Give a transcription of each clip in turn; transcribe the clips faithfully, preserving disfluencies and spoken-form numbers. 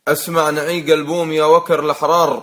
اسمع نعيق البوم يا وكر الأحرار،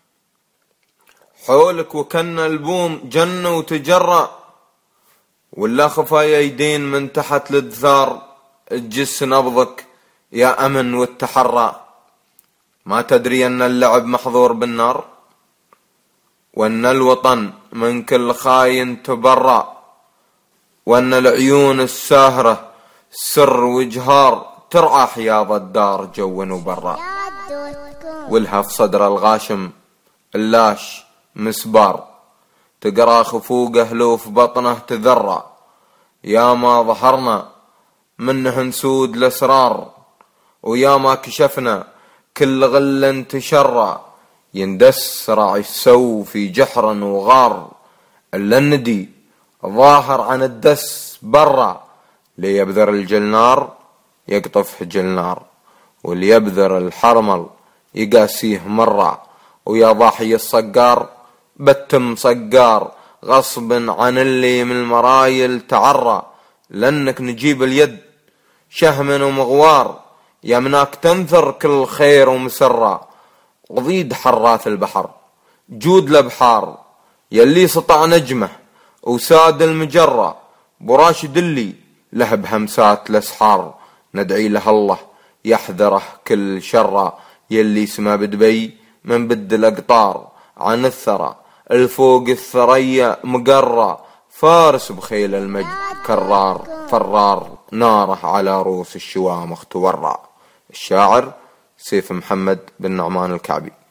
حولك وكن البوم جنة وتجرى، ولا خفايا يدين من تحت الدثار تجس نبضك يا أمن والتحرى. ما تدري أن اللعب محظور بالنار، وأن الوطن من كل خاين تبرى، وأن العيون الساهرة سر وجهار ترعى حياض الدار جوا وبرا، والها في صدر الغاشم اللاش مسبار، تقرا خفوقه لو في بطنه تذرى. يا ما ظهرنا منه نسود الأسرار، ويا ما كشفنا كل غل تشرى، يندس راعي السو في جحر وغار، إلا الندي ظاهر عن الدس برا، ليبذر الجلنار يقطف جلنار، واللي يبذر الحرمل يقاسيه مرة. ويا ضاحي الصقار بتم صقار غصب عن اللي من المرايل تعرى، لأنك نجيب اليد شهم ومغوار، يمناك تنثر كل خير ومسرة. وضيد حراث البحر جود الأبحار، يلي سطع نجمه وساد المجرة، براشد اللي له بهمسات الأسحار، ندعي له الله يحذره كل شرة. يلي سما بدبي من بد الأقطار، عن الثرى الفوق الثريا مقرة، فارس بخيل المجد كرار فرار، ناره على روس الشوامخ تورع. الشاعر سيف محمد بن نعمان الكعبي.